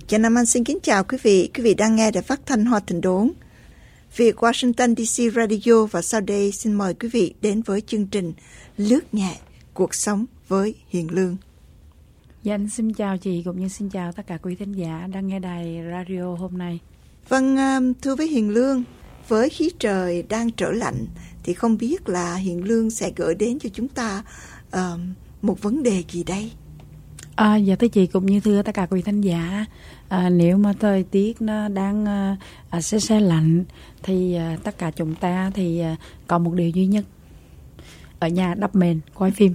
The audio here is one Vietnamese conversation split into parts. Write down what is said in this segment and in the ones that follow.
Trà Nam Anh xin kính chào quý vị. Quý vị đang nghe đài phát thanh Hoa Thịnh Đốn, Việt Washington DC Radio, và sau đây xin mời quý vị đến với chương trình Lướt nhẹ cuộc sống với Hiền Lương. Dạ, anh xin chào chị cũng như xin chào tất cả quý thính giả đang nghe đài radio hôm nay. Vâng, thưa với Hiền Lương, với khí trời đang trở lạnh thì không biết là Hiền Lương sẽ gửi đến cho chúng ta một vấn đề gì đây? Dạ thưa chị cũng như thưa tất cả quý thính giả, nếu mà thời tiết nó đang se lạnh thì tất cả chúng ta thì có một điều duy nhất: ở nhà đắp mền coi phim.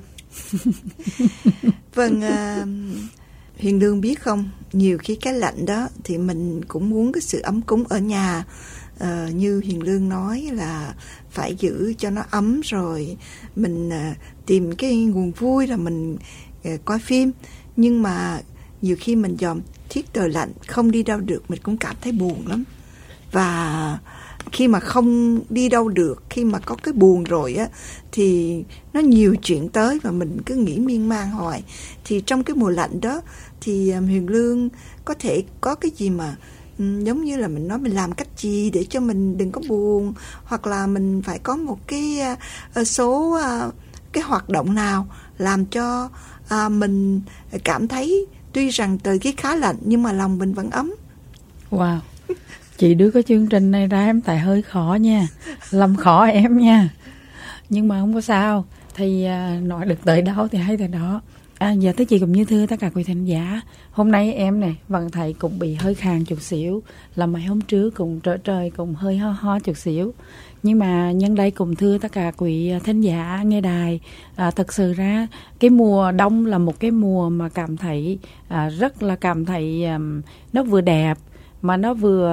Vâng, Hiền Lương biết không, nhiều khi cái lạnh đó thì mình cũng muốn cái sự ấm cúng ở nhà. Như Hiền Lương nói là phải giữ cho nó ấm, rồi mình tìm cái nguồn vui là mình coi phim. Nhưng mà nhiều khi mình dòm thiết trời lạnh không đi đâu được, mình cũng cảm thấy buồn lắm. Và khi mà không đi đâu được, khi mà có cái buồn rồi á, thì nó nhiều chuyện tới và mình cứ nghĩ miên man hoài. Thì trong cái mùa lạnh đó thì Huyền Lương có thể có cái gì mà giống như là mình nói mình làm cách gì để cho mình đừng có buồn, hoặc là mình phải có một cái số cái hoạt động nào làm cho mình cảm thấy tuy rằng thời tiết khá lạnh nhưng mà lòng mình vẫn ấm. Wow, chị đưa cái chương trình này ra em tại hơi khó nha, làm khó em nha. Nhưng mà không có sao, thì nói được tới đâu thì hay tới đó. Dạ thưa chị cũng như thưa tất cả quý thính giả, hôm nay em này vẫn thấy cũng bị hơi khàn chút xíu, là mấy hôm trước cũng trở trời cũng hơi ho chút xíu. Nhưng mà nhân đây cũng thưa tất cả quý thính giả nghe đài, thật sự ra cái mùa đông là một cái mùa mà cảm thấy rất là cảm thấy nó vừa đẹp mà nó vừa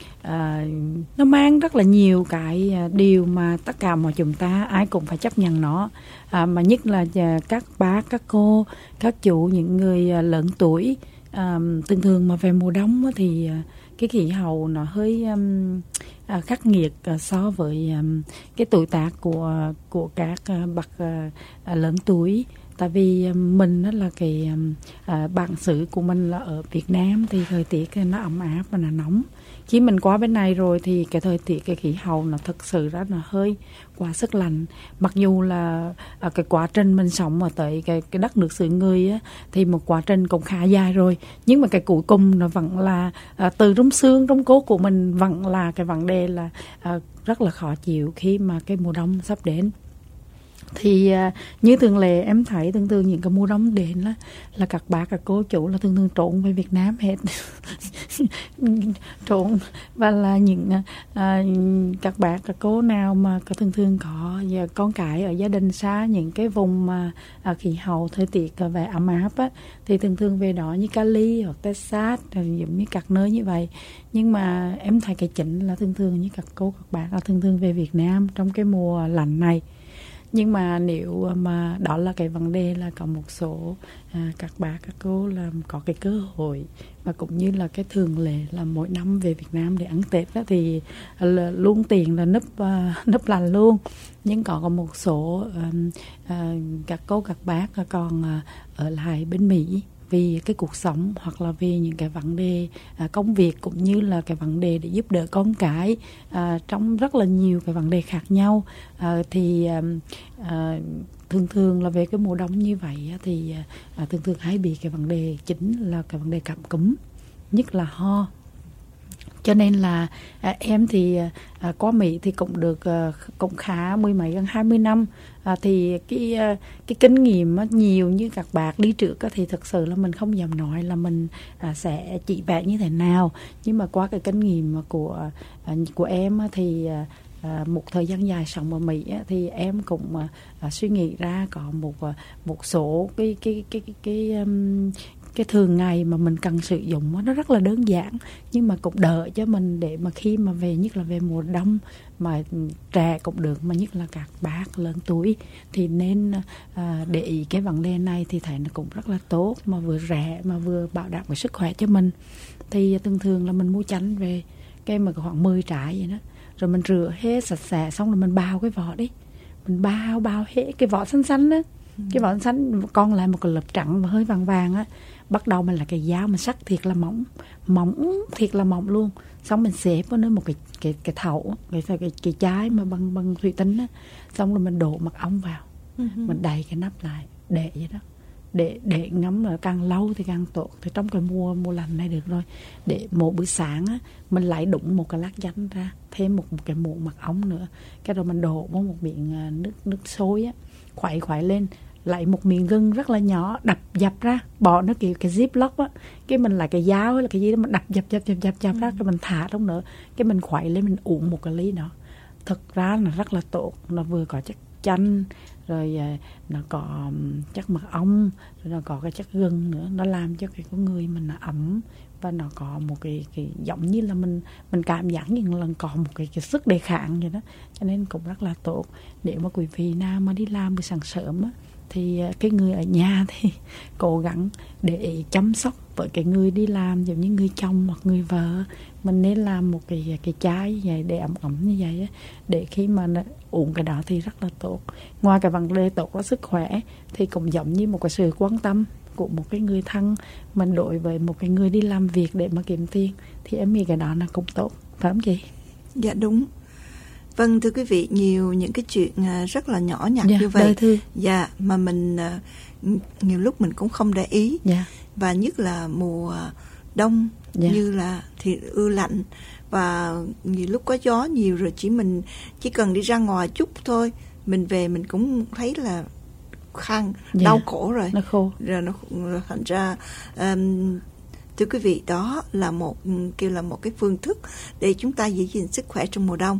nó mang rất là nhiều cái điều mà tất cả mọi chúng ta ai cũng phải chấp nhận nó, mà nhất là các bác, các cô, các chủ, những người lớn tuổi. Thường thường mà về mùa đông thì cái khí hậu nó hơi khắc nghiệt so với cái tuổi tác của các bậc lớn tuổi. Tại vì mình đó là cái bản xứ của mình là ở Việt Nam thì thời tiết nó ấm áp và nó nóng. Khi mình qua bên này rồi thì cái thời tiết, cái khí hậu nó thực sự rất là hơi quá sức lạnh. Mặc dù là cái quá trình mình sống ở tới cái đất nước xứ người á, thì một quá trình cũng khá dài rồi, nhưng mà cái cuối cùng nó vẫn là từ trong xương trong cốt của mình vẫn là cái vấn đề là rất là khó chịu khi mà cái mùa đông sắp đến. Thì như thường lệ em thấy thường những cái mùa đông đến là các bác, các cô chú là thường trốn về Việt Nam hết. Trốn. Và là những các bác, các cô nào mà thường có con cái ở gia đình xa những cái vùng mà khí hậu thời tiết về ấm áp á, thì thường về đó như Cali hoặc Texas, giống như các nơi như vậy. Nhưng mà em thấy cái chính là thường như các cô, các bác là thường về Việt Nam trong cái mùa lạnh này. Nhưng mà nếu mà đó là cái vấn đề là có một số các bác, các cô là có cái cơ hội và cũng như là cái thường lệ là mỗi năm về Việt Nam để ăn Tết đó, thì luôn tiền là nấp lành luôn. Nhưng có một số các cô, các bác còn ở lại bên Mỹ vì cái cuộc sống hoặc là vì những cái vấn đề công việc, cũng như là cái vấn đề để giúp đỡ con cái trong rất là nhiều cái vấn đề khác nhau. Thì thường là về cái mùa đông như vậy thì thường hay bị cái vấn đề chính là cái vấn đề cảm cúm, nhất là ho. Cho nên là em thì qua Mỹ thì cũng được cũng khá mười mấy gần 20 năm. Thì cái kinh nghiệm nhiều như các bác đi trước thì thực sự là mình không dám nói là mình sẽ chỉ vẽ như thế nào. Nhưng mà qua cái kinh nghiệm của em thì một thời gian dài sống ở Mỹ thì em cũng suy nghĩ ra có một số cái thường ngày mà mình cần sử dụng nó rất là đơn giản, nhưng mà cũng đỡ cho mình để mà khi mà về, nhất là về mùa đông mà trẻ cũng được, mà nhất là các bác lớn tuổi thì nên để ý cái vấn đề này, thì thấy nó cũng rất là tốt, mà vừa rẻ mà vừa bảo đảm cái sức khỏe cho mình. Thì thường là mình mua chanh về cái mà khoảng 10 trái vậy đó, rồi mình rửa hết sạch sẽ, xong rồi mình bào cái vỏ đi, mình bào hết cái vỏ xanh xanh đó. Cái vỏ xanh còn lại một cái lớp trắng và hơi vàng vàng á, Bắt đầu mình là cái dao mình sắc thiệt là mỏng thiệt là mỏng luôn, xong mình xếp vào nơi một cái thau, cái chai mà bằng thủy tinh á, xong rồi mình đổ mật ong vào, mình đậy cái nắp lại để vậy đó, để ngấm là càng lâu thì càng tốt. Thì trong cái mùa lạnh này được rồi, để mỗi buổi sáng á mình lại đụng một cái lát chanh ra, thêm một cái muỗng mật ong nữa, cái rồi mình đổ vào một miệng nước sôi á, khuấy lên, lại một miếng gừng rất là nhỏ, đập dập ra, bỏ nó kiểu cái ziploc á, cái mình lại cái dao hay là cái gì đó mình đập dập ra, cái mình thả trong nữa, cái mình khuấy lên mình uống một cái ly đó. Thực ra là rất là tốt, nó vừa có chất chanh, rồi nó có chất mật ong, rồi nó có cái chất gừng nữa, nó làm cho cái con người mình nó ấm, và nó có một cái giống như là mình cảm giác như là có một cái sức đề kháng vậy đó, cho nên cũng rất là tốt. Nếu mà quý vị nào mà đi làm buổi sáng sớm á, thì cái người ở nhà thì cố gắng để chăm sóc với cái người đi làm, giống như người chồng hoặc người vợ, mình nên làm một cái chai vậy để ấm như vậy á, để khi mà uống cái đó thì rất là tốt. Ngoài cái vấn đề tốt cho sức khỏe thì cũng giống như một cái sự quan tâm của một cái người thân mình đối với một cái người đi làm việc để mà kiếm tiền, thì em nghĩ cái đó là cũng tốt, phải không chị? Dạ đúng. Vâng, thưa quý vị, nhiều những cái chuyện rất là nhỏ nhặt như vậy, dạ, mà mình nhiều lúc mình cũng không để ý, và nhất là mùa đông như là thì ưa lạnh, và nhiều lúc có gió nhiều rồi mình chỉ cần đi ra ngoài chút thôi, mình về mình cũng thấy là khang đau cổ rồi, nó khô rồi thành ra thưa quý vị, đó là một cái phương thức để chúng ta giữ gìn sức khỏe trong mùa đông.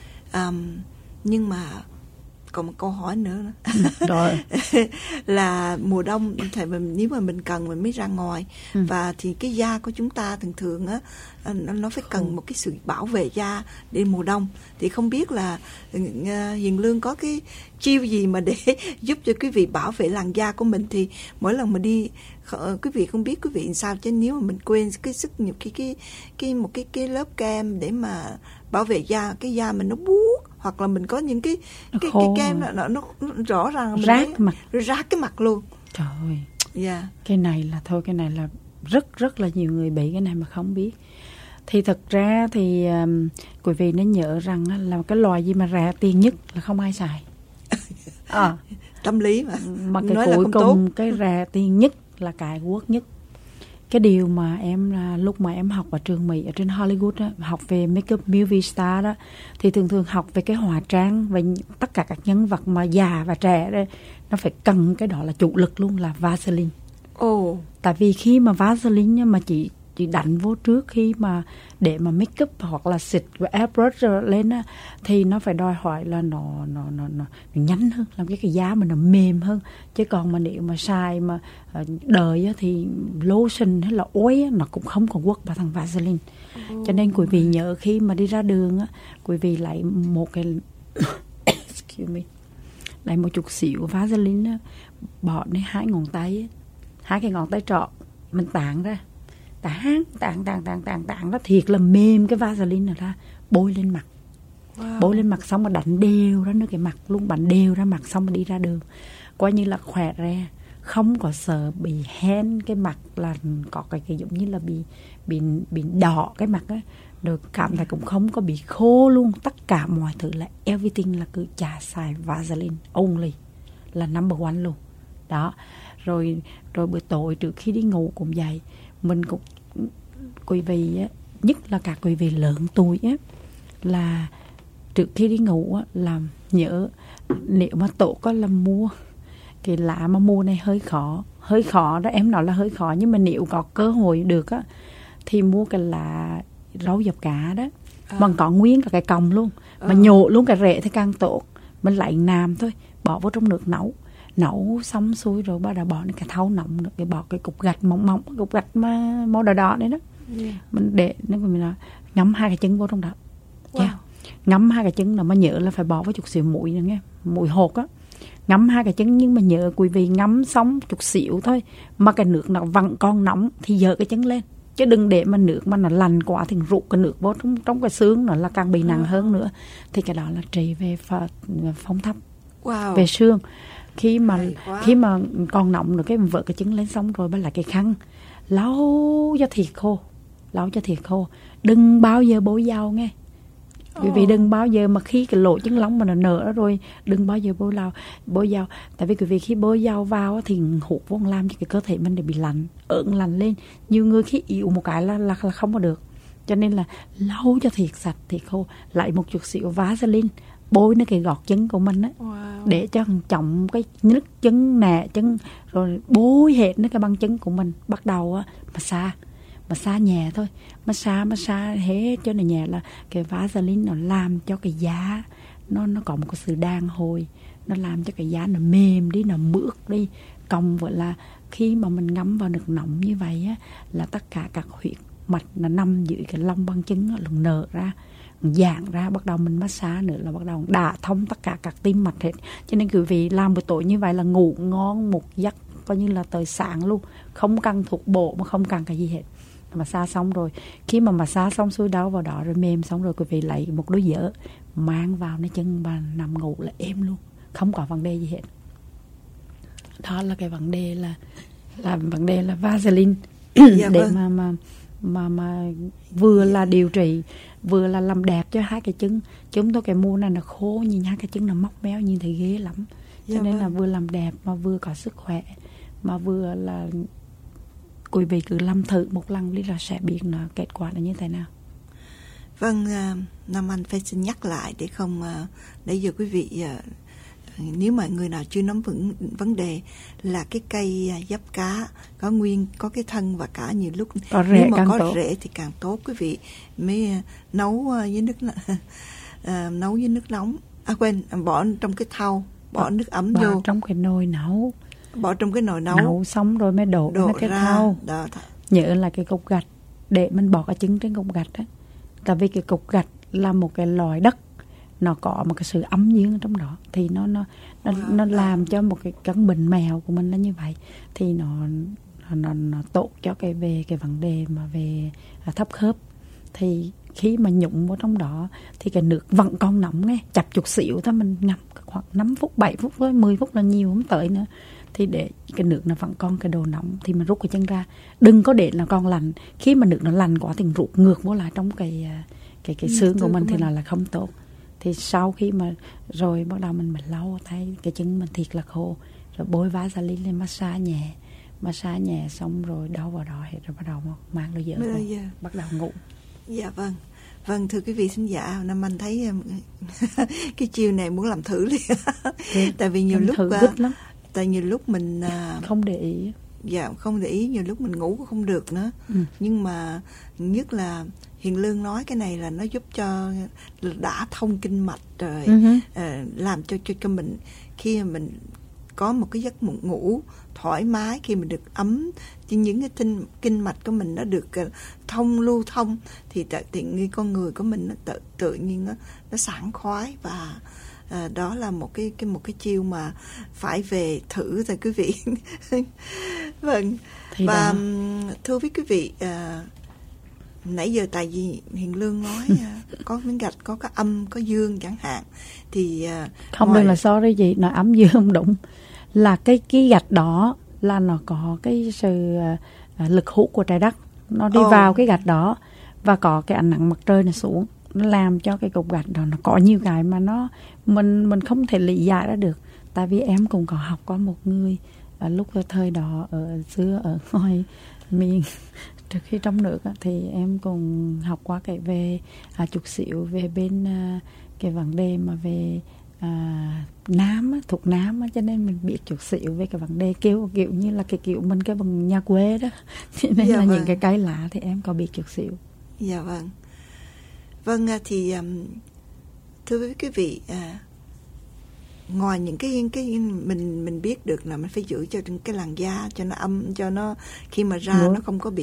Nhưng mà còn một câu hỏi nữa rồi là mùa đông thì nếu mà mình cần mình mới ra ngoài, và thì cái da của chúng ta thường á nó phải cần một cái sự bảo vệ da để mùa đông, thì không biết là Hiền Lương có cái chiêu gì mà để giúp cho quý vị bảo vệ làn da của mình. Thì mỗi lần mình đi, quý vị không biết quý vị làm sao, chứ nếu mà mình quên cái sức nhiều cái lớp kem để mà bảo vệ da, cái da mình nó buốt, hoặc là mình có những cái kem nó rõ ràng mình rát cái mặt luôn. Trời ơi, cái này là rất là nhiều người bị cái này mà không biết. Thì thật ra thì quý vị nên nhớ rằng là cái loại gì mà rẻ tiền nhất là không ai xài. Tâm lý mà cái cuối cùng tốt. Cái rẻ tiền nhất là cái quốc nhất. Cái điều mà em lúc mà em học ở trường Mỹ, ở trên Hollywood đó, học về makeup movie star đó, thì thường học về cái hóa trang và tất cả các nhân vật mà già và trẻ đó, nó phải cần cái đó là chủ lực luôn, là Vaseline. Tại vì khi mà Vaseline mà chị đánh vô trước khi mà để mà make up hoặc là xịt và airbrush lên á, thì nó phải đòi hỏi là nó nhanh hơn, làm cái da mình nó mềm hơn. Chứ còn mà nếu mà xài mà đời á, thì lotion hay là oil á, nó cũng không còn work bằng thằng Vaseline. Cho nên quý vị nhớ khi mà đi ra đường á, quý vị lấy một cái excuse me, lấy một chút xíu Vaseline á, bỏ lên hai cái ngón tay trỏ, mình tản ra, tản nó thiệt là mềm cái Vaseline này ra, bôi lên mặt. Bôi lên mặt xong mà đánh đều ra nữa cái mặt luôn, đánh đều ra mặt xong mà đi ra đường coi như là khỏe ra, không có sợ bị hen cái mặt, là có cái giống như là bị đỏ cái mặt á, được cảm thấy cũng không có bị khô luôn. Tất cả mọi thứ là everything là cứ chả xài Vaseline only, là number one luôn đó. Rồi buổi tối trước khi đi ngủ cũng vậy, mình cũng quý vị á, nhất là các quý vị lớn tuổi á, là trước khi đi ngủ á, là nhớ nếu mà tốt có là mua cái lá, mà mua này hơi khó đó, em nói là hơi khó, nhưng mà nếu có cơ hội được á thì mua cái lá rau dập cá đó, bằng có nguyên cả cái cọng luôn, mà nhổ luôn cái rễ thì càng tốt. Mình lấy nàm thôi, bỏ vào trong nước nấu xong xuôi rồi bắt đầu bỏ cái thau nóng nữa, cái bỏ cái cục gạch mỏng, cục gạch mà màu đỏ đấy đó, mình để nó mình nói ngấm 2 cái trứng vô trong đó. Ngấm 2 cái trứng là mà nhớ là phải bỏ với chút xíu muối nữa nghe, muối hột á. Ngấm 2 cái trứng, nhưng mà nhớ quý vị ngấm xong chút xíu thôi, mà cái nước nó vẫn còn nóng thì dỡ cái trứng lên, chứ đừng để mà nước mà nó lạnh quá thì rụt cái nước vô trong cái xương nó là càng bị nặng hơn nữa. Thì cái đó là trị về phong thấp, về xương. khi mà còn nóng rồi cái mình vợ cái trứng lên xong rồi bắt lại cái khăn lau cho thiệt khô, đừng bao giờ bôi dầu nghe. Bởi vì đừng bao giờ mà khi cái lỗ chân lông mà nó nở rồi đừng bao giờ bôi dầu. Tại vì quý vị khi bôi dầu vào thì hút vô làm cho cái cơ thể mình để bị lạnh, ợn lạnh lên. Nhiều người khi yếu một cái là không có được. Cho nên là lau cho thiệt sạch, thiệt khô, lại một chút xíu Vaseline bôi nó cái gọt chân của mình á, để cho chồng cái nứt chân, nè chân, rồi bôi hết nó cái băng chân của mình. Bắt đầu á massage nhẹ thôi, massage hết cho nó nhẹ, là cái Vaseline nó làm cho cái da nó có một cái sự đàn hồi, nó làm cho cái da nó mềm đi, nó mượt đi. Cộng với là khi mà mình ngâm vào nước nóng như vậy á, là tất cả các huyệt mạch nó nằm dưới cái lông băng chân nó nở ra, giãn ra, bắt đầu mình massage nữa là bắt đầu đả thông tất cả các tim mạch hết. Cho nên quý vị làm buổi tối như vậy là ngủ ngon một giấc coi như là tới sáng luôn, không cần thuốc bổ mà không cần cái gì hết. Massage xong rồi, khi mà massage xong xuôi đau vào đó rồi mềm xong rồi, quý vị lấy một đôi giở mang vào nơi chân và nằm ngủ là êm luôn, không có vấn đề gì hết. Đó là cái vấn đề là Vaseline để mà vừa là điều trị vừa là làm đẹp cho hai cái chân. Chúng tôi cái mùa này nó khô, nhìn hai cái chân nó móc méo nhìn thấy ghê lắm. Cho nên là vừa làm đẹp mà vừa có sức khỏe, mà vừa là quý vị cứ làm thử một lần đi là sẽ biết nó kết quả là như thế nào. Vâng, Nam Anh phải xin nhắc lại để không để giờ quý vị nếu mà người nào chưa nắm vững vấn đề là cái cây giáp cá có cái thân, và cả nhiều lúc nếu mà có rễ thì càng tốt. Quý vị mới nấu với nước nóng, bỏ trong cái thau, bỏ nước ấm vô trong cái nồi nấu, bỏ trong cái nồi nấu xong rồi mới đổ cái thau. Nhớ là cái cục gạch để mình bỏ cái trứng trên cục gạch á, tại vì cái cục gạch là một cái loại đất, nó có một cái sự ấm dương ở trong đó, thì nó làm cho một cái căn bệnh mèo của mình là như vậy, thì nó tốt cho về cái vấn đề mà về thấp khớp. Thì khi mà nhúng vào trong đó thì cái nước vẫn còn nóng nghe, chập chút xíu thôi, mình ngâm khoảng 5 phút 7 phút thôi, 10 phút là nhiều không tới nữa, thì để cái nước nó vẫn còn cái độ nóng thì mình rút cái chân ra, đừng có để nó còn lạnh. Khi mà nước nó lạnh quá thì rút ngược vô lại trong cái xương của mình thì là không tốt. Thì sau khi mà rồi bắt đầu mình lau tay cái chân mình thiệt là khô, rồi bôi Vaseline lên, massage nhẹ xong rồi đau vào đó hết, rồi bắt đầu mang đôi giở bắt đầu ngủ. Dạ vâng, thưa quý vị thính giả, Nam Anh thấy cái chiêu này muốn làm thử liền. Tại vì nhiều lúc mình không để ý. Dạ, không để ý, nhiều lúc mình ngủ cũng không được nữa. Nhưng mà nhất là Hiền Lương nói cái này là nó giúp cho đã thông kinh mạch rồi, làm cho mình khi mà mình có một cái giấc ngủ thoải mái, khi mình được ấm thì những cái kinh mạch của mình nó được lưu thông thì con người của mình nó tự nhiên nó sảng khoái. Và đó là một cái chiêu mà phải về thử rồi quý vị. Vâng. Thì và thưa với quý vị, nãy giờ tại vì Hiền Lương nói có miếng gạch có cái âm có dương chẳng hạn, thì không đừng là sorry gì, nói âm dương không đúng, là cái gạch đó là nó có cái sự lực hút của trái đất, nó đi vào cái gạch đó và có cái ánh nắng mặt trời nó xuống, nó làm cho cái cục gạch đó nó có nhiều cái mà mình không thể lý giải ra được. Tại vì em cũng có học qua một người lúc thời đó ở xưa ở ngoài miền trước khi trong nước thì em cũng học qua cái về chút xíu về bên cái vấn đề mà về nám thuộc nám, cho nên mình biết chút xíu về cái vấn đề kiểu như là cái kiểu mình cái bằng nhà quê đó, nên là những cái cây lạ thì em có biết chút xíu. Dạ vâng, thì thưa với quý vị, ngoài những cái mình biết được là mình phải giữ cho cái làn da cho nó âm, cho nó khi mà ra nó không có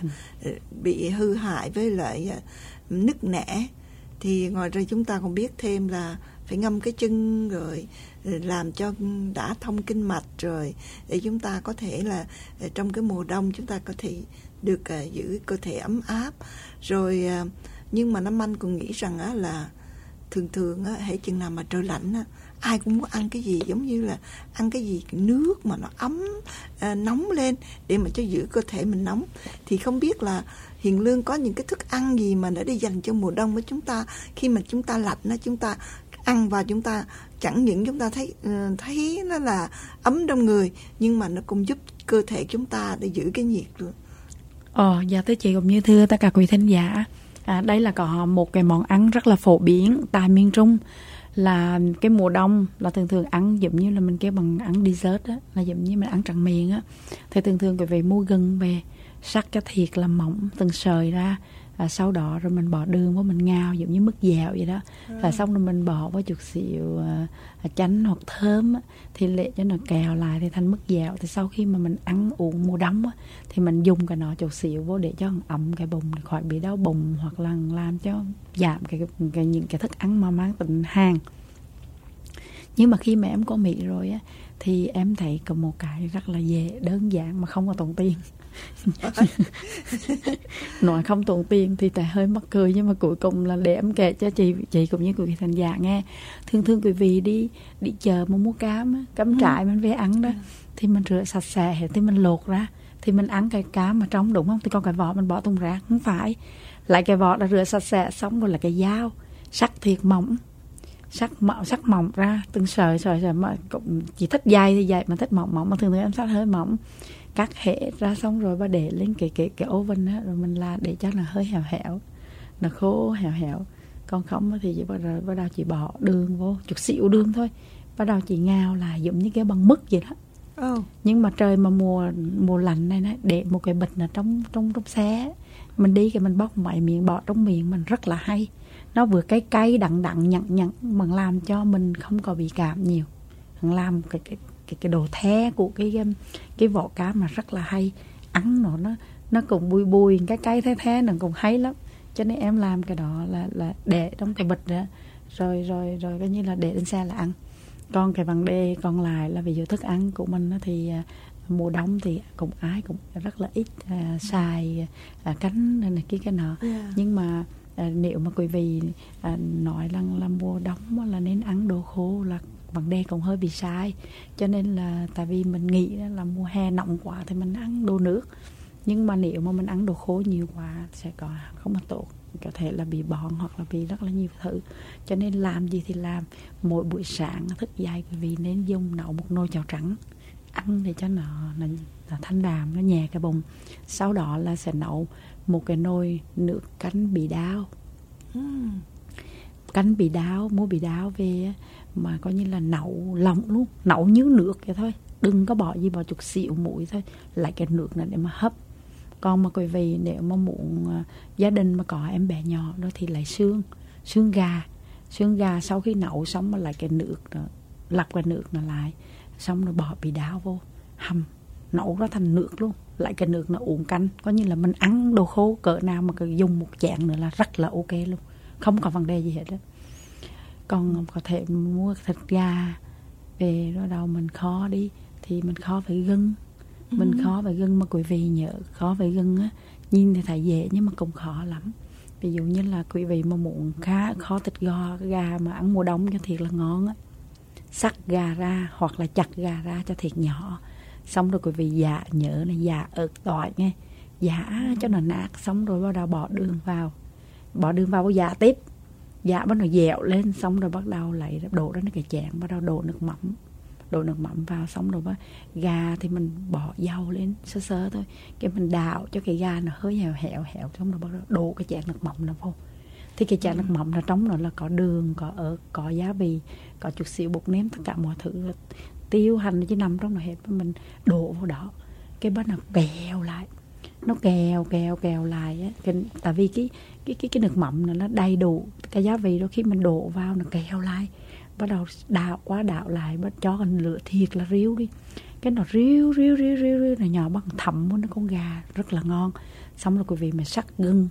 bị hư hại với lại nứt nẻ, thì ngoài ra chúng ta còn biết thêm là phải ngâm cái chân rồi làm cho đã thông kinh mạch, rồi để chúng ta có thể là trong cái mùa đông chúng ta có thể được giữ cơ thể ấm áp rồi. Nhưng mà Nam Anh cũng nghĩ rằng là thường hễ chừng nào mà trời lạnh ai cũng muốn ăn cái gì giống như là ăn cái gì nước mà nó ấm, nóng lên để mà cho giữ cơ thể mình nóng. Thì không biết là Hiền Lương có những cái thức ăn gì mà để dành cho mùa đông của chúng ta, khi mà chúng ta lạnh đó, chúng ta ăn vào chúng ta chẳng những chúng ta thấy nó là ấm trong người, nhưng mà nó cũng giúp cơ thể chúng ta để giữ cái nhiệt luôn. Dạ thưa chị cũng như thưa tất cả quý thính giả, đây là có một cái món ăn rất là phổ biến tại miền Trung, là cái mùa đông là thường ăn giống như là mình kêu bằng ăn dessert á, là giống như mình ăn tráng miệng á. Thì thường quý vị mua gừng về sắc cho thiệt là mỏng từng sợi ra, sau đó rồi mình bỏ đường vào mình ngao giống như mứt dẻo vậy đó, và xong rồi mình bỏ vào chút xíu chanh hoặc thơm á, thì để cho nó kèo lại thì thành mứt dẻo. Thì sau khi mà mình ăn uống mùa đông á, thì mình dùng cái nó chút xíu vô để cho ẩm cái bụng, khỏi bị đau bụng, hoặc là làm cho giảm những cái thức ăn mà mang tính hàn. Nhưng mà khi mà em có Mỹ rồi á, thì em thấy có một cái rất là dễ, đơn giản mà không có tốn tiền. Nói không tốn tiền thì tại hơi mắc cười, nhưng mà cuối cùng là để em kể cho chị cũng như quý vị thành giả nghe. Thường quý vị đi chợ mà mua cám trại mình về ăn đó, thì mình rửa sạch sẽ thì mình lột ra, thì mình ăn cái cám mà trong, đúng không? Thì còn cái vỏ mình bỏ tung rác, không phải. Lại cái vỏ đã rửa sạch sẽ xong rồi là cái dao sắc thiệt mỏng, sắc mỏng ra từng sợi mà chỉ thích dày thì dày, mà thích mỏng mà thường em sắc hơi mỏng, cắt hết ra xong rồi và để lên cái oven á, rồi mình là để cho nó hơi hẻo, nó khô hẻo. Còn không thì chỉ bắt đầu chỉ bỏ đường vô, chút xíu đường thôi, bắt đầu chỉ ngao là giống như cái bằng mứt vậy đó. Nhưng mà trời mà mùa lạnh này để một cái bịch là trong xe, mình đi cái mình bóc mọi miệng bỏ trong miệng mình rất là hay. Nó vừa cay đắng nhặn mà làm cho mình không có bị cảm nhiều, làm cái độ the của cái vỏ cá mà rất là hay. Ăn nó cũng bùi cái the nó cũng hay lắm. Cho nên em làm cái đó là để trong cái bịch đó, rồi coi như là để lên xe là ăn. Còn cái vấn đề còn lại là ví dụ thức ăn của mình thì mùa đông thì ai cũng rất là ít xài cánh này cái nọ. Nhưng mà nếu mà quý vị nói là mùa đông là nên ăn đồ khô là vấn đề cũng hơi bị sai. Cho nên là tại vì mình nghĩ là mùa hè nóng quá thì mình ăn đồ nước, nhưng mà nếu mà mình ăn đồ khô nhiều quá sẽ không có tốt, có thể là bị bỏng hoặc là bị rất là nhiều thứ. Cho nên làm gì thì làm, mỗi buổi sáng thức dậy quý vị nên dùng nấu một nồi cháo trắng ăn để cho nó thanh đạm, nó nhẹ cái bụng. Sau đó là sẽ nấu một cái nồi nước canh bị đao. Canh bị đao, mua bị đao về mà coi như là nấu lỏng luôn, nấu như nước vậy thôi, đừng có bỏ gì, bỏ chút xíu muối thôi, lại cái nước này để mà hấp. Còn mà quý vị nếu mà muốn gia đình mà có em bé nhỏ đó thì lấy xương gà sau khi nấu xong mà lại cái nước đó, lọc cái nước nó lại, xong rồi bỏ bị đao vô hầm, nấu ra thành nước luôn, lại cái nước nó uống canh, coi như là mình ăn đồ khô cỡ nào mà dùng một chén nữa là rất là ok luôn, không có vấn đề gì hết đó. Còn có thể mua thịt gà về rồi đầu mình kho đi, thì mình kho phải gừng. Mình kho phải gừng, mà quý vị nhớ kho phải gừng á, nhìn thì thấy dễ nhưng mà cũng khó lắm. Ví dụ như là quý vị mà muốn kho thịt gà mà ăn mùa đông cho thiệt là ngon á, sắc gà ra hoặc là chặt gà ra cho thiệt nhỏ, xong rồi quý vị giả ớt tỏi nghe, giả cho nó nát, xong rồi bắt đầu bỏ đường vào giả tiếp, giả bắt đầu dẻo lên, xong rồi bắt đầu lại đổ ra cái chén, bắt đầu đổ nước mắm vào, xong rồi gà thì mình bỏ dầu lên sơ thôi, cái mình đảo cho cái gà nó hơi hẻo, xong rồi bắt đầu đổ cái chén nước mắm nó vô. Thì cái chén nước mắm là trong nó là có đường, có ớt, có gia vị, có chút xíu bột nêm, tất cả mọi thứ, tiêu hành chỉ nằm trong nó hết, mình đổ vào đó, cái bắt nó kèo lại, nó kèo lại á. Tại vì cái nước mắm nó đầy đủ cái gia vị đó, khi mình đổ vào nó kèo lại, bắt đầu đảo lại, bắt cho con lửa thiệt là riu đi, cái nó riu nó nhỏ bằng thẩm với nó con gà rất là ngon. Xong rồi quý vị mà sắc gừng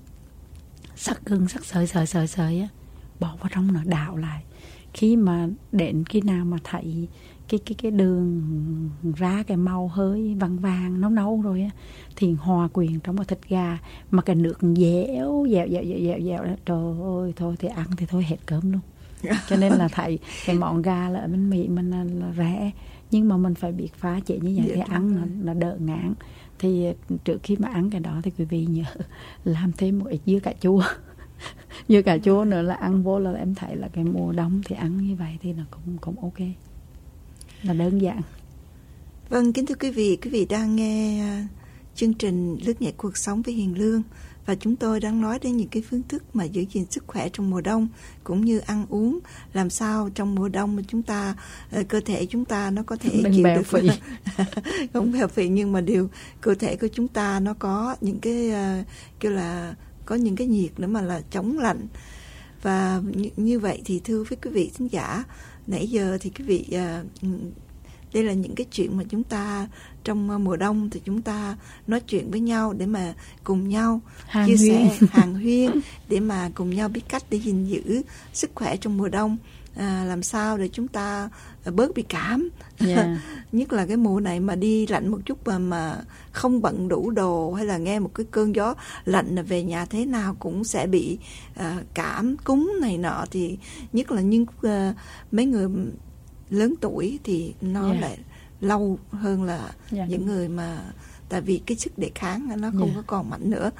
sắc sợi á, bỏ vào trong nó đảo lại. Khi mà đến khi nào mà thấy cái đường ra cái màu hơi vàng nâu rồi á, thì hòa quyện trong cái thịt gà mà cái nước dẻo, trời ơi, thôi thì ăn thì thôi hết cơm luôn. Cho nên là thấy cái món gà là ở bên Mỹ mình là rẻ, nhưng mà mình phải biết pha chế như vậy thì ăn nó đỡ ngán. Thì trước khi mà ăn cái đó thì quý vị nhớ làm thêm một ít dưa cà chua. Dưa cà chua nữa là ăn vô là em thấy là cái mùa đông thì ăn như vậy thì nó cũng ok, là đơn giản. Vâng, kính thưa quý vị đang nghe chương trình Lướt Nhẹ Cuộc Sống với Hiền Lương, và chúng tôi đang nói đến những cái phương thức mà giữ gìn sức khỏe trong mùa đông, cũng như ăn uống làm sao trong mùa đông mà chúng ta cơ thể chúng ta nó có thể chịu được phì. Không béo phì, nhưng mà cơ thể của chúng ta nó có những cái kêu là có những cái nhiệt nữa mà là chống lạnh. Và như vậy thì thưa với quý vị thính giả, nãy giờ thì quý vị đây là những cái chuyện mà chúng ta trong mùa đông thì chúng ta nói chuyện với nhau để mà cùng nhau chia sẻ, hàn huyên để mà cùng nhau biết cách để gìn giữ sức khỏe trong mùa đông, làm sao để chúng ta bớt bị cảm. Nhất là cái mùa này mà đi lạnh một chút mà không bận đủ đồ, hay là nghe một cái cơn gió lạnh là về nhà thế nào cũng sẽ bị cảm cúm này nọ. Thì nhất là những mấy người lớn tuổi thì nó lại lâu hơn là những người mà, tại vì cái sức đề kháng nó không có còn mạnh nữa.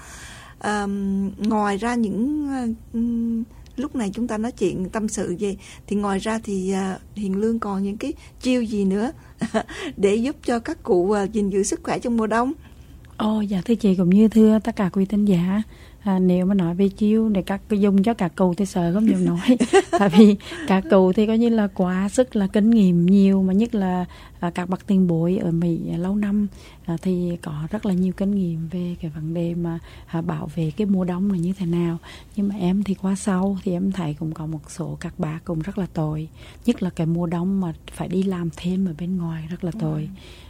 Ngoài ra những lúc này chúng ta nói chuyện tâm sự gì thì ngoài ra thì Hiền Lương còn những cái chiêu gì nữa để giúp cho các cụ gìn giữ sức khỏe trong mùa đông? Dạ thưa chị, cũng như thưa tất cả quý thính giả, nếu mà nói về chiêu để các dùng cho các cụ thì sợ không dám nói. Tại vì các cụ thì coi như là quá sức là kinh nghiệm nhiều, mà nhất là các bậc tiền bối ở Mỹ lâu năm thì có rất là nhiều kinh nghiệm về cái vấn đề mà bảo vệ cái mùa đông là như thế nào. Nhưng mà em thì qua sau thì em thấy cũng có một số các bác cũng rất là tội, nhất là cái mùa đông mà phải đi làm thêm ở bên ngoài rất là tội.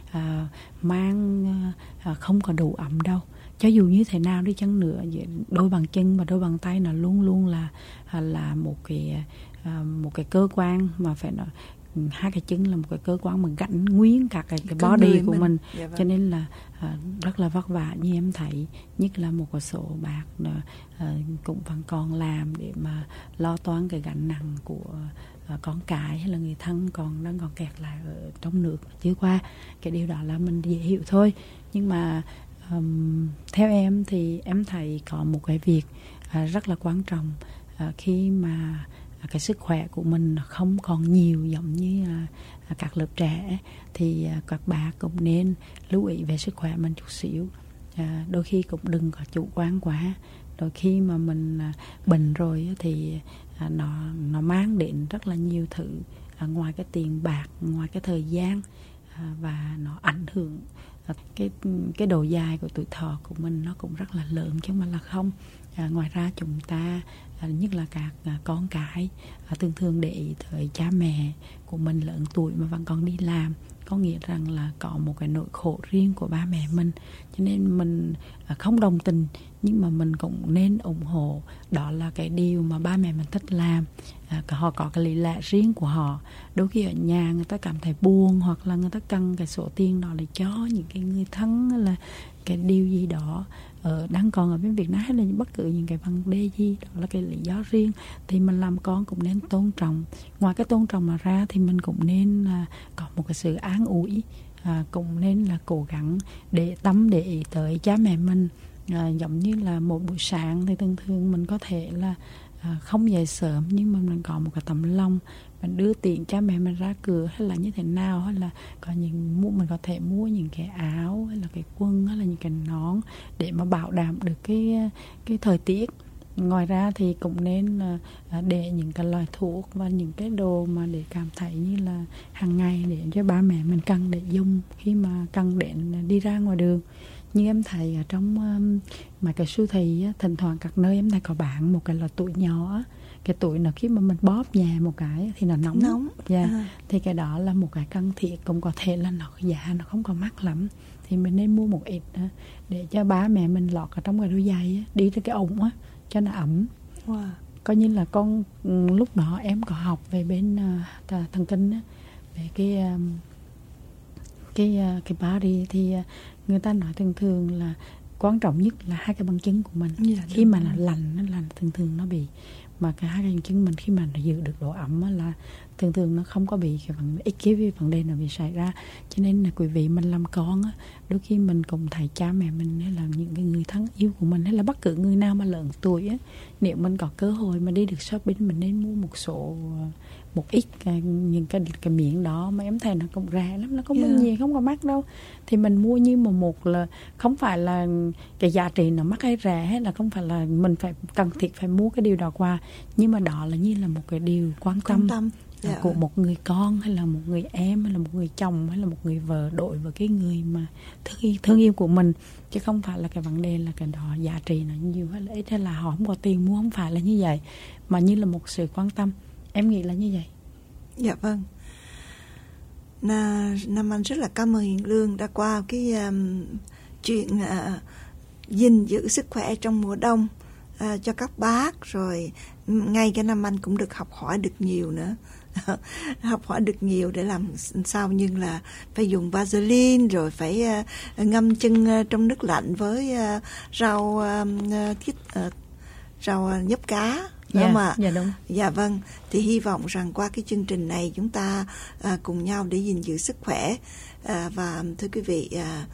Mang không có đủ ẩm đâu, cho dù như thế nào đi chăng nữa, đôi bàn chân và đôi bàn tay nó luôn luôn là một cái cơ quan mà phải nói, hai cái chân là một cái cơ quan mà gánh nguyên cả cái body của mình. Cho nên là rất là vất vả. Như em thấy, nhất là một số bác cũng vẫn còn làm để mà lo toan cái gánh nặng của con cái hay là người thân đang còn kẹt lại ở trong nước chưa qua. Cái điều đó là mình dễ hiểu thôi. Nhưng mà theo em thì em thấy có một cái việc rất là quan trọng khi mà cái sức khỏe của mình không còn nhiều giống như các lớp trẻ, thì các bà cũng nên lưu ý về sức khỏe mình chút xíu. Đôi khi cũng đừng có chủ quan quá. Đôi khi mà mình bệnh rồi thì nó mang đến rất là nhiều thứ, ngoài cái tiền bạc, ngoài cái thời gian, và nó ảnh hưởng cái độ dài của tuổi thọ của mình, nó cũng rất là lớn chứ không phải là không. Ngoài ra chúng ta, nhất là các con cái, thường để ý tới cha mẹ của mình lớn tuổi mà vẫn còn đi làm, có nghĩa rằng là có một cái nỗi khổ riêng của ba mẹ mình. Cho nên mình không đồng tình, nhưng mà mình cũng nên ủng hộ. Đó là cái điều mà ba mẹ mình thích làm. Họ có cái lý lẽ riêng của họ. Đôi khi ở nhà người ta cảm thấy buồn, hoặc là người ta cần cái số tiền đó để cho những cái người thân, hay là cái điều gì đó đang còn ở bên Việt Nam, hay là bất cứ những cái vấn đề gì, đó là cái lý do riêng. Thì mình làm con cũng nên tôn trọng. Ngoài cái tôn trọng mà ra thì mình cũng nên có một cái sự an ủi, cũng nên là cố gắng để ý tới cha mẹ mình. Giống như là một buổi sáng thì thường mình có thể là không dậy sớm, nhưng mà mình có một cái tấm lòng, mình đưa tiện cha mẹ mình ra cửa, hay là như thế nào, hay là mình có thể mua những cái áo, hay là cái quần, hay là những cái nón để mà bảo đảm được cái thời tiết. Ngoài ra thì cũng nên để những cái loại thuốc và những cái đồ mà để cảm thấy như là hàng ngày để cho ba mẹ mình cần để dùng khi mà cần đến đi ra ngoài đường. Như em thấy ở trong mà cái siêu thị á, thỉnh thoảng các nơi em thấy có bán một cái loại tuổi nhỏ á. Cái tuổi nào khi mà mình bóp nhẹ một cái thì nó nóng. Thì cái đó là một cái cần thiết, cũng có thể là nó giá nó không còn mắc lắm, thì mình nên mua một ít để cho ba mẹ mình lọt ở trong cái đôi giày á, đi tới cái ủng á cho nó ẩm. Coi như là lúc đó em có học về bên thần kinh á, về cái body, thì người ta nói thường là quan trọng nhất là hai cái bằng chứng của mình. Khi mà nó lành thường nó bị, mà cả hai cái bằng chứng mình khi mà nó giữ được độ ẩm là thường nó không có bị ít cái vấn đề nào bị xảy ra. Cho nên là quý vị mình làm con á, đôi khi mình cùng thầy cha mẹ mình hay là những cái người thân yêu của mình hay là bất cứ người nào mà lớn tuổi á, nếu mình có cơ hội mà đi được shopping, mình nên mua một ít những cái miếng đó mà em thấy nó cũng rẻ lắm, nó không có nhiều, không có mắc đâu, thì mình mua. như mà một là không phải là cái giá trị nó mắc hay rẻ, hay là không phải là mình phải cần thiết phải mua cái điều đó qua, nhưng mà đó là như là một cái điều quan tâm. Của một người con hay là một người em hay là một người chồng hay là một người vợ đối với cái người mà thương yêu của mình, chứ không phải là cái vấn đề là cái đó giá trị nó nhiều hay là ít, hay là họ không có tiền mua, không phải là như vậy, mà như là một sự quan tâm. Em nghĩ là như vậy. Dạ vâng. Nam Anh rất là cảm ơn Hiền Lương đã qua cái chuyện gìn giữ sức khỏe trong mùa đông cho các bác, rồi ngay cái Nam Anh cũng được học hỏi được nhiều nữa. Học hỏi được nhiều để làm sao như là phải dùng Vaseline, rồi phải ngâm chân trong nước lạnh với rau nhấp cá. Đúng. Dạ vâng. Thì hy vọng rằng qua cái chương trình này chúng ta cùng nhau để gìn giữ sức khỏe. Và thưa quý vị,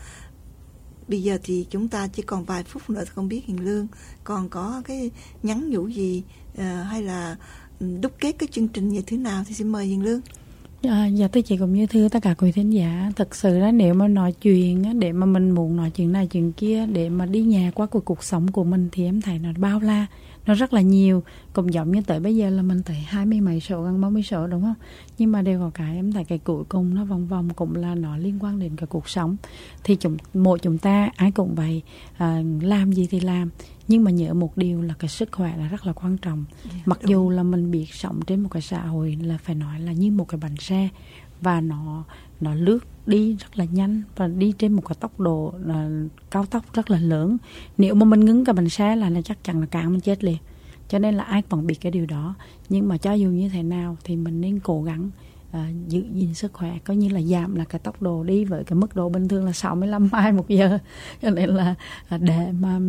bây giờ thì chúng ta chỉ còn vài phút nữa, không biết Hiền Lương còn có cái nhắn nhủ gì hay là đúc kết cái chương trình như thế nào thì xin mời Hiền Lương. Dạ thưa chị cũng như thưa tất cả quý thính giả, thật sự đó, nếu mà nói chuyện để mà mình muốn nói chuyện này chuyện kia để mà đi nhà qua cuộc sống của mình thì em thấy nó bao la, nó rất là nhiều. Cũng giống như tới bây giờ là mình tới 20 mấy số, gần 30 số đúng không, nhưng mà đều có cái em thấy cái cuối cùng nó vòng vòng cũng là nó liên quan đến cái cuộc sống. Thì mỗi chúng ta ai cũng vậy, làm gì thì làm, nhưng mà nhớ một điều là cái sức khỏe là rất là quan trọng. Mặc dù là mình biết sống trên một cái xã hội là phải nói là như một cái bánh xe, và nó lướt đi rất là nhanh và đi trên một cái tốc độ cao tốc rất là lớn. Nếu mà mình ngưng cái bánh xe là chắc chắn là cạn mình chết liền. Cho nên là ai còn biết cái điều đó. Nhưng mà cho dù như thế nào thì mình nên cố gắng giữ gìn sức khỏe, coi như là giảm là cái tốc độ đi với cái mức độ bình thường là 65 mile một giờ. Cho nên là để mà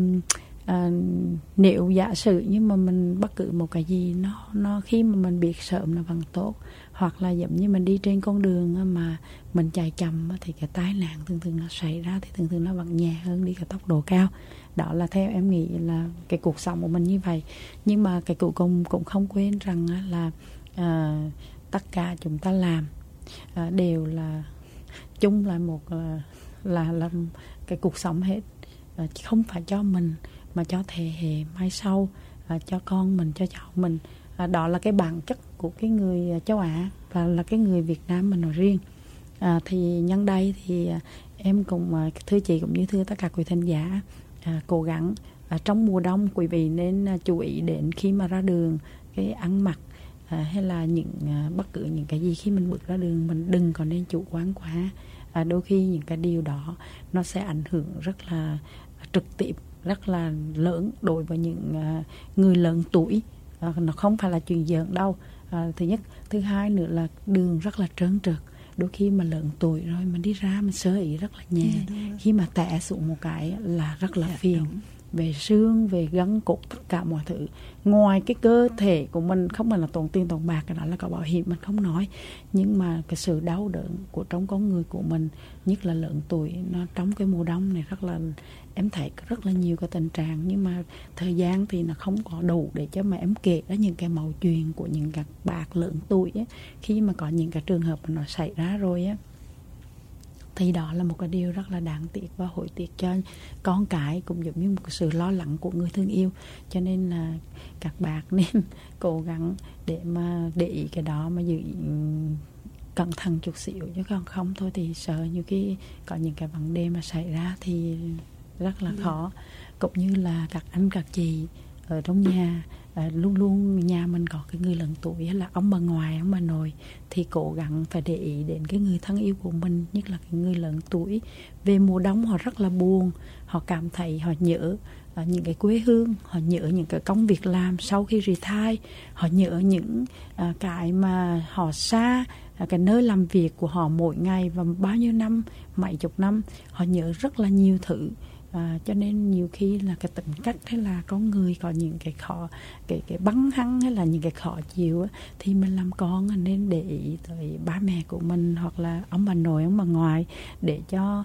nếu giả sử nhưng mà mình bất cứ một cái gì nó khi mà mình biết sớm là vẫn tốt, hoặc là giống như mình đi trên con đường mà mình chạy chậm thì cái tai nạn thường nó xảy ra thì thường nó vẫn nhẹ hơn đi cái tốc độ cao. Đó là theo em nghĩ là cái cuộc sống của mình như vậy. Nhưng mà cái cuối cùng cũng không quên rằng là tất cả chúng ta làm đều là chung là một là cái cuộc sống hết, không phải cho mình mà cho thế hệ mai sau, cho con mình, cho cháu mình. Đó là cái bản chất của cái người châu Á và là cái người Việt Nam mình nói riêng. Thì nhân đây thì em cũng thưa chị cũng như thưa tất cả quý thính giả, cố gắng trong mùa đông quý vị nên chú ý đến khi mà ra đường cái ăn mặc hay là bất cứ những cái gì khi mình bước ra đường mình đừng có nên chủ quan quá. Đôi khi những cái điều đó nó sẽ ảnh hưởng rất là trực tiếp, rất là lớn đối với những người lớn tuổi. Nó không phải là chuyện giỡn đâu. Thứ nhất, thứ hai nữa là đường rất là trơn trượt. Đôi khi mà lớn tuổi rồi mình đi ra mình sơ ý rất là nhẹ, khi mà té xuống một cái là rất là phiền. Về xương, về gân cốt, tất cả mọi thứ. Ngoài cái cơ thể của mình không phải là tốn tiền tốn bạc, cái đó là có bảo hiểm mình không nói, nhưng mà cái sự đau đớn của trong con người của mình, nhất là lớn tuổi, nó trong cái mùa đông này rất là, em thấy rất là nhiều cái tình trạng. Nhưng mà thời gian thì nó không có đủ để cho mà em kể ra những cái mẩu chuyện của những các bác lớn tuổi ấy. Khi mà có những cái trường hợp mà nó xảy ra rồi á, thì đó là một cái điều rất là đáng tiếc và hối tiếc cho con cái, cũng giống như một sự lo lắng của người thương yêu. Cho nên là các bác nên cố gắng để mà để ý cái đó, mà giữ cẩn thận chút xíu, chứ còn không thôi thì sợ như cái có những cái vấn đề mà xảy ra thì rất là khó. Cũng như là các anh các chị ở trong nhà, luôn luôn nhà mình có cái người lớn tuổi hay là ông bà ngoại, ông bà nội, thì cố gắng phải để ý đến cái người thân yêu của mình, nhất là cái người lớn tuổi. Về mùa đông họ rất là buồn, họ cảm thấy họ nhớ những cái quê hương, họ nhớ những cái công việc làm sau khi retire, họ nhớ những cái mà họ xa cái nơi làm việc của họ mỗi ngày và bao nhiêu năm, mấy chục năm, họ nhớ rất là nhiều thứ. Cho nên nhiều khi là cái tính cách hay là con người có những cái cái bắn hăng hay là những cái khó chịu á, thì mình làm con nên để ý tới ba mẹ của mình hoặc là ông bà nội ông bà ngoại, để cho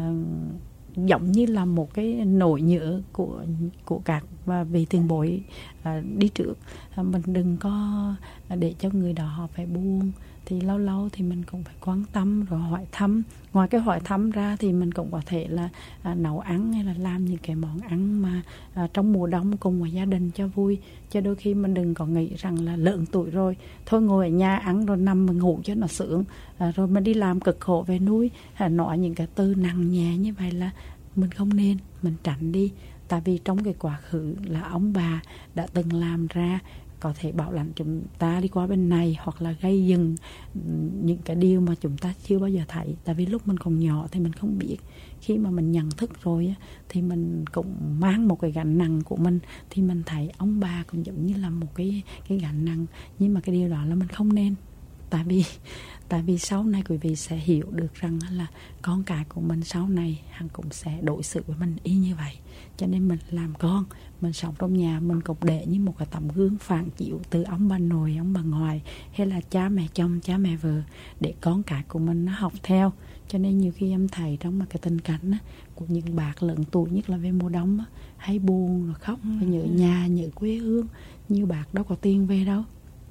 giống như là một cái nỗi nhớ của các vị tiền bối đi trước. Mình đừng có để cho người đó họ phải buồn, thì lâu lâu thì mình cũng phải quan tâm rồi hỏi thăm. Ngoài cái hỏi thăm ra thì mình cũng có thể là nấu ăn hay là làm những cái món ăn mà trong mùa đông cùng với gia đình cho vui. Cho đôi khi mình đừng có nghĩ rằng là lớn tuổi rồi thôi ngồi ở nhà ăn rồi nằm mà ngủ cho nó sướng, rồi mình đi làm cực khổ về núi, nói những cái từ nặng nhẹ như vậy là mình không nên, mình tránh đi. Tại vì trong cái quá khứ là ông bà đã từng làm ra, có thể bảo lãnh chúng ta đi qua bên này, hoặc là gây dừng những cái điều mà chúng ta chưa bao giờ thấy. Tại vì lúc mình còn nhỏ thì mình không biết. Khi mà mình nhận thức rồi thì mình cũng mang một cái gánh nặng của mình, thì mình thấy ông bà cũng giống như là một cái gánh nặng. Nhưng mà cái điều đó là mình không nên. Tại vì sau này quý vị sẽ hiểu được rằng là con cái của mình sau này hắn cũng sẽ đối xử với mình y như vậy. Cho nên mình làm con, mình sống trong nhà, mình cũng để như một cái tấm gương phản chiếu từ ông bà nội, ông bà ngoại, hay là cha mẹ chồng, cha mẹ vợ, để con cái của mình nó học theo. Cho nên nhiều khi em thấy trong một cái tình cảnh của những bác lớn tuổi, nhất là về mùa đông hay buồn rồi khóc, nhớ nhà, nhớ quê hương. Nhiều bác đâu có tiền về đâu.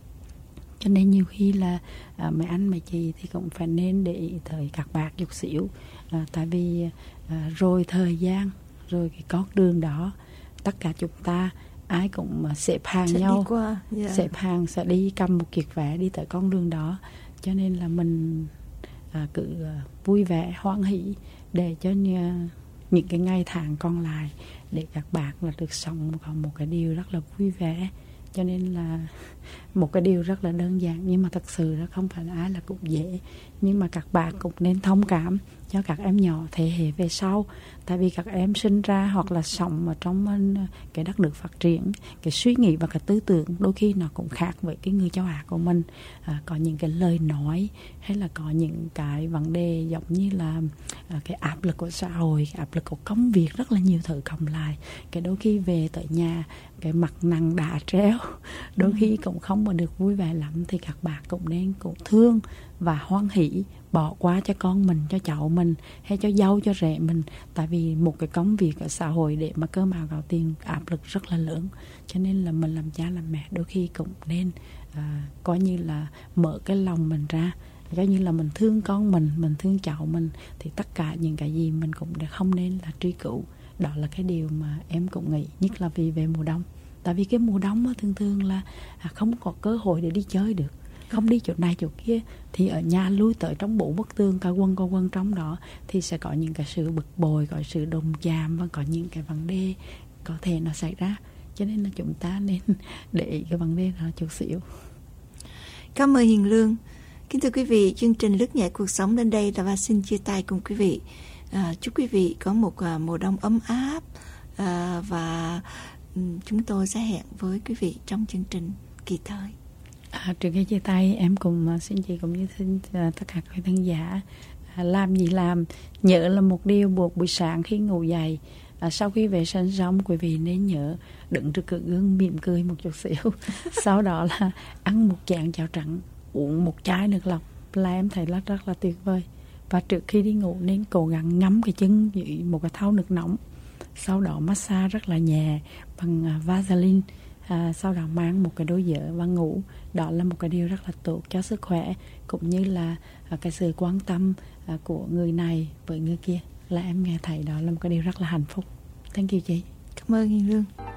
Cho nên nhiều khi là mấy anh mấy chị thì cũng phải nên để ý tới các bác chút xíu. Tại vì rồi thời gian, rồi cái con đường đó, tất cả chúng ta ai cũng xếp hàng nhau, xếp hàng sẽ đi cầm một kiệt vé đi tới con đường đó. Cho nên là mình cứ vui vẻ, hoan hỷ để cho những cái ngày tháng còn lại, để các bác là được sống một cái điều rất là vui vẻ. Cho nên là một cái điều rất là đơn giản, nhưng mà thật sự là không phải là ai là cũng dễ. Nhưng mà các bạn cũng nên thông cảm cho các em nhỏ thế hệ về sau. Tại vì các em sinh ra hoặc là sống ở trong cái đất nước phát triển, cái suy nghĩ và cái tư tưởng đôi khi nó cũng khác với cái người châu Á của mình. Có những cái lời nói hay là có những cái vấn đề giống như là cái áp lực của xã hội, cái áp lực của công việc, rất là nhiều thứ cộng lại. Cái đôi khi về tới nhà cái mặt nặng đá treo, đôi khi cũng không mà được vui vẻ lắm, thì các bạn cũng nên cũng thương và hoan hỷ bỏ qua cho con mình, cho cháu mình, hay cho dâu, cho rể mình. Tại vì một cái công việc ở xã hội để mà cơm áo gạo tiền áp lực rất là lớn. Cho nên là mình làm cha làm mẹ đôi khi cũng nên coi như là mở cái lòng mình ra, coi như là mình thương con mình thương cháu mình. Thì tất cả những cái gì mình cũng không nên là truy cứu. Đó là cái điều mà em cũng nghĩ, nhất là vì về mùa đông. Tại vì cái mùa đông thường là không có cơ hội để đi chơi được, không đi chỗ này chỗ kia, thì ở nhà lui tới trong 4 bức tường, cả quân trong đó, thì sẽ có những cái sự bực bội, có sự đồng chạm, và có những cái vấn đề có thể nó xảy ra. Cho nên là chúng ta nên để ý cái vấn đề đó chút xíu. Cảm ơn Hiền Lương. Kính thưa quý vị, chương trình Lướt Nhẹ Cuộc Sống đến đây và xin chia tay cùng quý vị. Chúc quý vị có một mùa đông ấm áp, và chúng tôi sẽ hẹn với quý vị trong chương trình kỳ tới. Trước khi chia tay, em cùng xin chị cũng như xin tất cả các khán giả làm gì làm, nhớ là một điều buổi sáng khi ngủ dậy, sau khi về sân xong, quý vị nên nhớ đứng trước cửa gương mỉm cười một chút xíu. Sau đó là ăn một chén cháo trắng, uống một chai nước lọc, là em thấy là rất là tuyệt vời. Và trước khi đi ngủ nên cố gắng ngắm cái chân dưới một cái thau nước nóng, sau đó massage rất là nhẹ bằng Vaseline, sau đó mang một cái đôi giở và ngủ. Đó là một cái điều rất là tốt cho sức khỏe, cũng như là cái sự quan tâm của người này với người kia, là em nghe thấy đó là một cái điều rất là hạnh phúc. Thank you chị. Cảm ơn Hiền Lương.